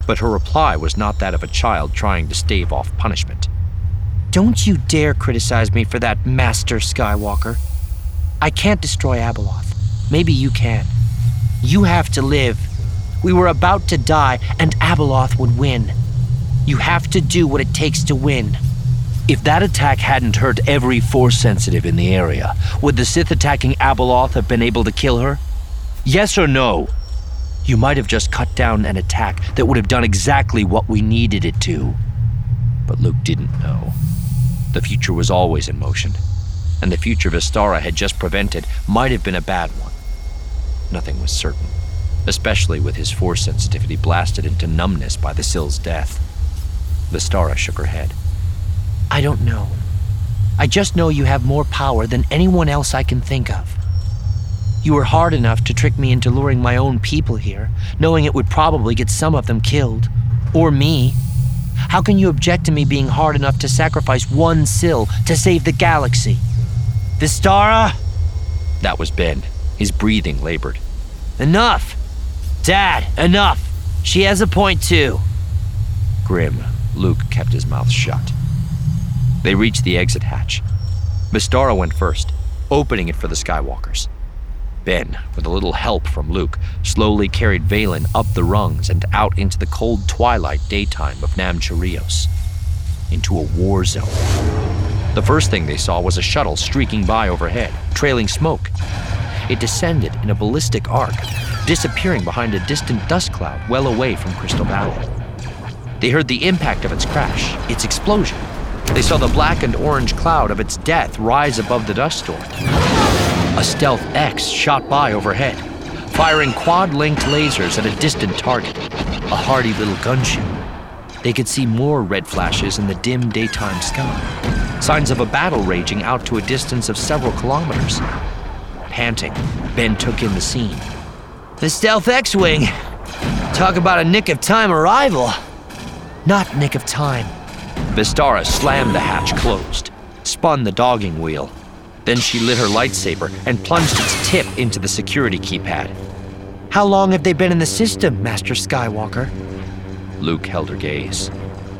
but her reply was not that of a child trying to stave off punishment. Don't you dare criticize me for that, Master Skywalker. I can't destroy Abeloth. Maybe you can. You have to live. We were about to die, and Abeloth would win. You have to do what it takes to win. If that attack hadn't hurt every Force-sensitive in the area, would the Sith attacking Abeloth have been able to kill her? Yes or no? You might have just cut down an attack that would have done exactly what we needed it to. But Luke didn't know. The future was always in motion, and the future Vistara had just prevented might have been a bad one. Nothing was certain, especially with his Force sensitivity blasted into numbness by the Sill's death. Vistara shook her head. I don't know. I just know you have more power than anyone else I can think of. You were hard enough to trick me into luring my own people here, knowing it would probably get some of them killed. Or me. How can you object to me being hard enough to sacrifice one Sill to save the galaxy? Vistara? That was Ben. His breathing labored. Enough! Dad, enough! She has a point too. Grim, Luke kept his mouth shut. They reached the exit hatch. Vistara went first, opening it for the Skywalkers. Ben, with a little help from Luke, slowly carried Valen up the rungs and out into the cold twilight daytime of Nam Chirios, into a war zone. The first thing they saw was a shuttle streaking by overhead, trailing smoke. It descended in a ballistic arc, disappearing behind a distant dust cloud well away from Crystal Valley. They heard the impact of its crash, its explosion. They saw the black and orange cloud of its death rise above the dust storm. A Stealth X shot by overhead, firing quad-linked lasers at a distant target, a hardy little gunship. They could see more red flashes in the dim daytime sky, signs of a battle raging out to a distance of several kilometers. Panting, Ben took in the scene. The Stealth X-Wing! Talk about a nick-of-time arrival. Not nick of time. Vistara slammed the hatch closed, spun the dogging wheel. Then she lit her lightsaber and plunged its tip into the security keypad. How long have they been in the system, Master Skywalker? Luke held her gaze.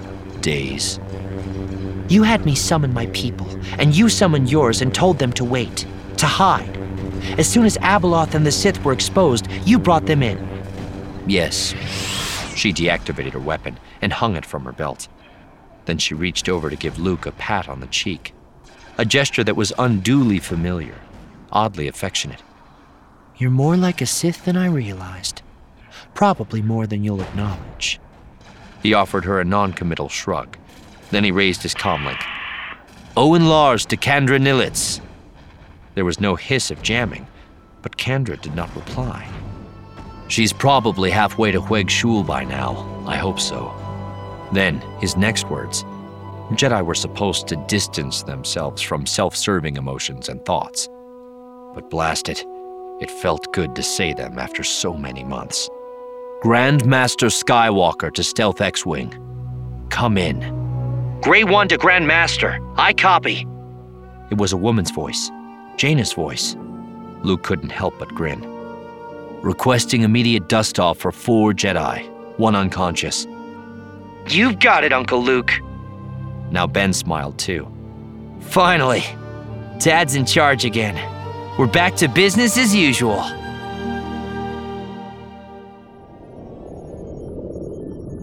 Days. You had me summon my people, and you summoned yours and told them to wait, to hide. As soon as Abeloth and the Sith were exposed, you brought them in. Yes. She deactivated her weapon and hung it from her belt. Then she reached over to give Luke a pat on the cheek, a gesture that was unduly familiar, oddly affectionate. You're more like a Sith than I realized. Probably more than you'll acknowledge. He offered her a non-committal shrug. Then he raised his comlink. Owen Lars to Kandra Nilitz. There was no hiss of jamming, but Kandra did not reply. She's probably halfway to Hueg Shul by now. I hope so. Then, his next words. Jedi were supposed to distance themselves from self-serving emotions and thoughts. But blast it, it felt good to say them after so many months. Grand Master Skywalker to Stealth X-Wing. Come in. Grey 1 to Grand Master. I copy. It was a woman's voice. Jaina's voice. Luke couldn't help but grin. Requesting immediate dust-off for 4 Jedi, 1 unconscious. You've got it, Uncle Luke. Now Ben smiled too. Finally. Dad's in charge again. We're back to business as usual.